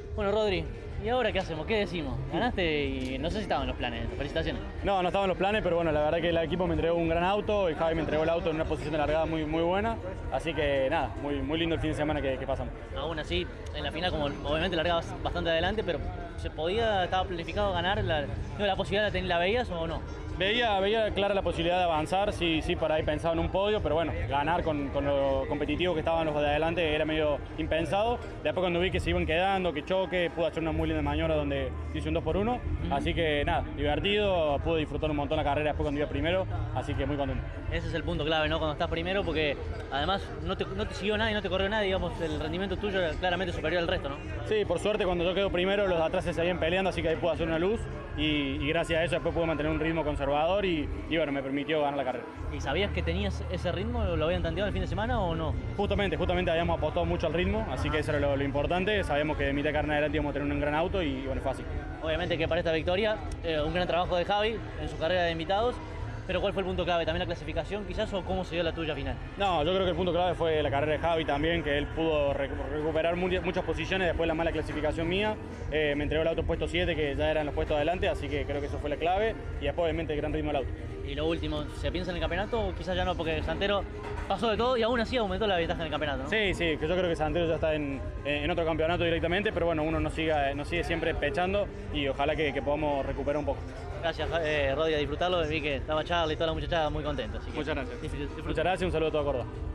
Bueno, Rodri, ¿y ahora qué hacemos? ¿Qué decimos? Ganaste y no sé si estaban los planes. Felicitaciones. No, no estaban los planes, pero bueno, la verdad que el equipo me entregó un gran auto y Javi me entregó el auto en una posición de largada muy buena. Así que nada, muy lindo el fin de semana que pasamos. Aún así, en la final, como obviamente largabas bastante adelante, pero ¿estaba planificado ganar? ¿La posibilidad la veías o no? Veía clara la posibilidad de avanzar, sí, por ahí pensaba en un podio, pero bueno, ganar con lo competitivo que estaban los de adelante era medio impensado. Después cuando vi que se iban quedando, que choque, pude hacer una muy linda maniobra donde hice un 2x1. Así que nada, divertido, pude disfrutar un montón la carrera después cuando iba primero, así que muy contento. Ese es el punto clave, ¿no? Cuando estás primero, porque además no te siguió nadie, no te corrió nadie, digamos, el rendimiento tuyo era claramente superior al resto, ¿no? Sí, por suerte cuando yo quedo primero los de atrás se seguían peleando, así que ahí pude hacer una luz y gracias a eso después pude mantener un ritmo conservador y bueno, me permitió ganar la carrera. ¿Y sabías que tenías ese ritmo? ¿Lo habían tanteado el fin de semana o no? Justamente habíamos apostado mucho al ritmo, así que eso era lo importante. Sabíamos que de mitad de carrera adelante íbamos a tener un gran auto y bueno, fue así. Obviamente que para esta victoria, un gran trabajo de Javi en su carrera de invitados. Pero ¿cuál fue el punto clave? ¿También la clasificación quizás o cómo se dio la tuya final? No, yo creo que el punto clave fue la carrera de Javi también, que él pudo recuperar muchas posiciones después de la mala clasificación mía. Me entregó el auto puesto 7, que ya eran los puestos adelante, así que creo que eso fue la clave. Y después obviamente el gran ritmo del auto. Y lo último, ¿se piensa en el campeonato o quizás ya no? Porque Santero pasó de todo y aún así aumentó la ventaja en el campeonato, ¿no? Sí, que yo creo que Santero ya está en otro campeonato directamente, pero bueno, uno nos sigue siempre pechando y ojalá que podamos recuperar un poco. Gracias, Rodri, a disfrutarlo. Vi que estaba Charlie y toda la muchachada muy contenta. Muchas gracias. Muchas gracias y un saludo a toda Córdoba.